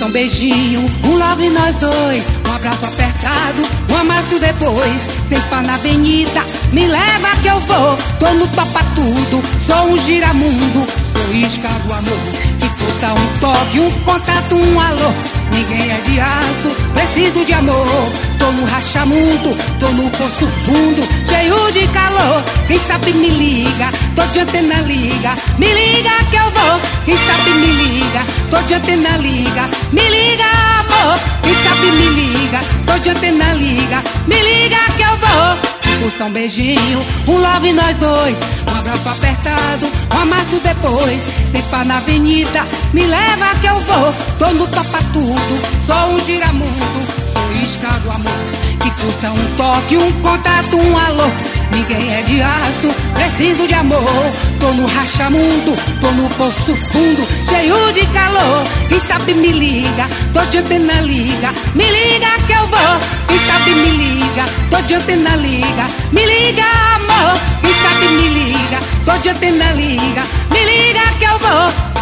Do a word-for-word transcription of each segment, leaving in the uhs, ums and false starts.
custa um beijinho, um love nós dois, um abraço apertado, um amasso depois. Sem pá na avenida, me leva que eu vou. Tô no topa tudo, sou um giramundo, sou isca do amor, que custa um toque, um contato, um alô. Ninguém é de aço, preciso de amor. Tô no rachamundo, tô no poço fundo, cheio de calor. Quem sabe me liga, tô de antena liga, me liga que eu vou. Quem sabe me liga, tô de antena liga, me liga amor. Quem sabe me liga, tô de antena liga, me liga que eu vou. Custa um beijinho, um love nós dois, um abraço apertado, um amasso depois. Sem pá na avenida, me leva que eu vou. Tô no topa tudo, sou um giramundo, sou isca do amor, que custa um toque, um contato, um alô. Ninguém é de aço, preciso de amor. Tô no rachamundo, tô no poço fundo, cheio de calor. Quem sabe me liga, tô de antena liga, me liga que eu vou. Quem sabe me liga, tô de antena liga, me liga amor. Quem sabe me liga, tô de antena liga, me liga que eu vou.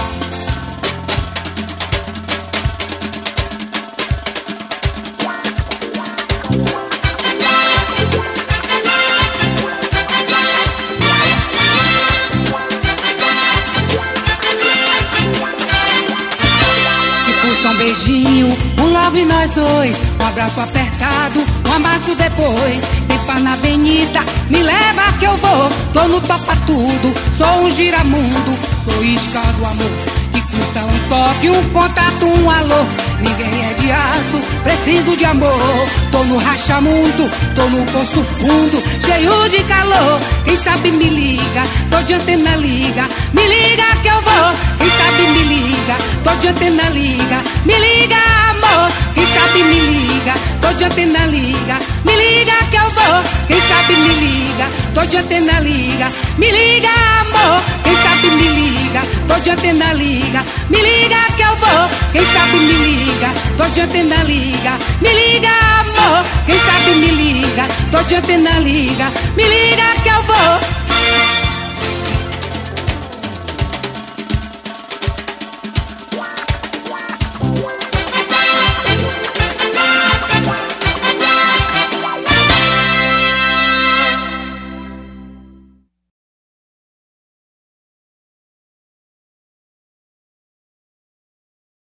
Um beijinho, um love nós dois, um abraço apertado, um amasso depois. Sem pá na avenida, me leva que eu vou. Tô no topa tudo, sou um giramundo, sou isca do amor, que custa um toque, um contato, um alô. Ninguém é de aço, preciso de amor. Tô no rachamundo, tô no poço fundo, cheio de calor. Quem sabe me liga, tô de antena liga, me liga que eu vou. Quem sabe me liga, tô de antena liga, me liga amor. Quem sabe me liga, tô de antena liga, me liga que eu vou. Quem sabe me liga, tô de antena liga, me liga amor. Quem sabe me liga, tô de antena liga, me liga que eu vou. Quem sabe me liga, tô de antena liga, me liga amor. Quem sabe me liga, tô de antena liga, me liga que eu vou.